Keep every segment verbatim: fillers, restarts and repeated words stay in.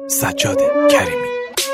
سجاد کریمی.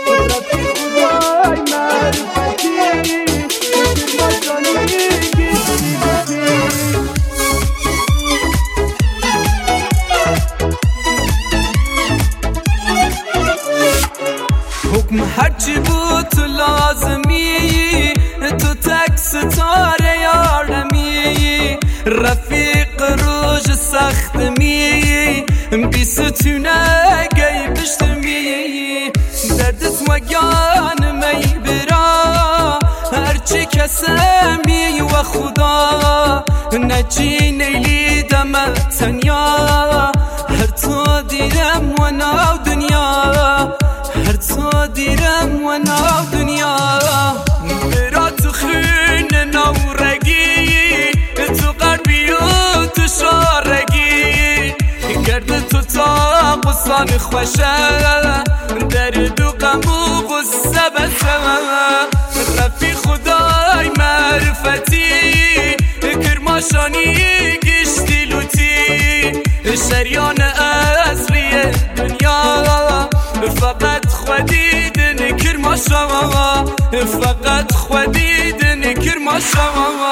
حکم هرچی بود تو لازمی، تو تک ستاره یارمی، رفیق روش سخت می، بی ستونه گی بشتمی، دردت وگان می برا هرچی کسمی و خدا نجی نیلی دم تنیا، هر تو دیرم و ناو دنیا، هر تو دیرم و ناو دنیا، برا تو خون نورگی، تو قربی و تو شارگی، گرد تو تا قصان خوشه، درد و غم و غصه بسه، رفی خدای معرفتی، کرماشانی گشتی لوتی، شریان اصلی دنیا، فقط خودیدن کرماشا، فقط خودیدن کرماشا.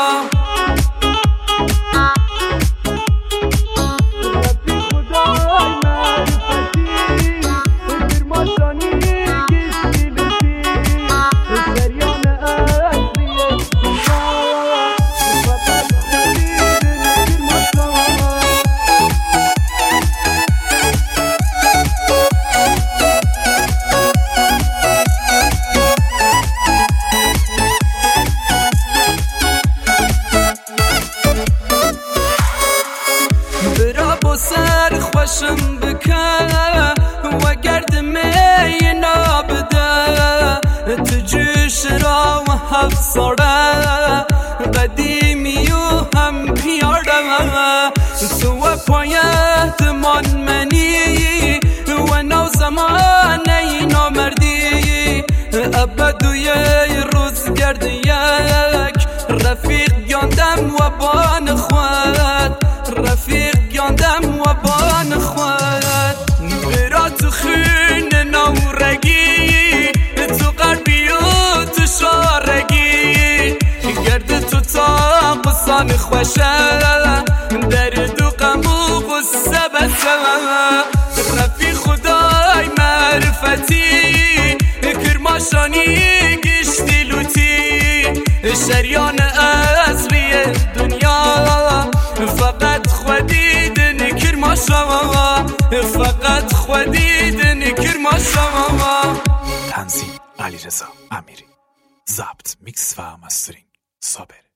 برا با سر خوشم بکن و گرد می نابده، تو جوش را و هفت ساله قدیمی و هم پیاده، تو و پایت من منی و نو زمانه نامردی، ابد و یه روز گرد یک رفیق گاندم و بان خود، رفیق گاندم و بان خود، برا تو خون نورگی، تو قربی و تو شارگی، گرد تو تا قصان خوشه، درد و غم و غصه بسه، رفی خدای معرفتی، کرماشانی گشتی لوتی، شریان اصلی دنیا، فقط خودیدن کرماشا، فقط خودیدن کرماشا. تنظیم علیرضا امیری، ضبط میکس و مسترینگ صابر.